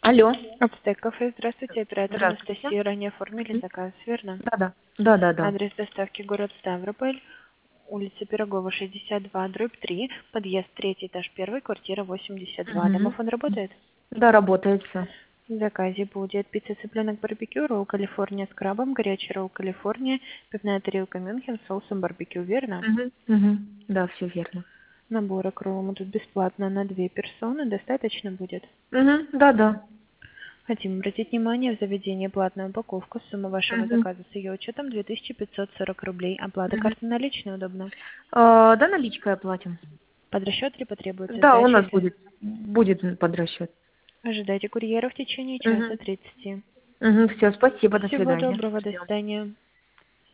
Алло. Ацтек кафе, здравствуйте, оператор Здравствуйте. Анастасия. Ранее оформили заказ, верно? Да-да. Да-да-да. Адрес доставки город Ставрополь, улица Пирогова, 62, дробь 3, подъезд 3, этаж 1, квартира 82. Мгм. Домофон работает? Да, работает все. В заказе будет пицца цыпленок барбекю, ролл Калифорния с крабом, горячий ролл Калифорния, пивная тарелка Мюнхен с соусом барбекю, верно? Угу. Да, все верно. Набор акрома тут бесплатно на 2 персоны, достаточно будет? Да-да. Хотим обратить внимание, в заведении платная упаковка. Сумма вашего Мгм. заказа с ее учетом 2540 рублей. Оплата Мгм. карты наличной удобно. Да, наличкой оплатим. Под расчет ли потребуется Да, у сдача, нас если... будет под расчет. Ожидайте курьера в течение часа Угу. 30. Угу. Все, спасибо, до Всего свидания. доброго, до Ждем. свидания.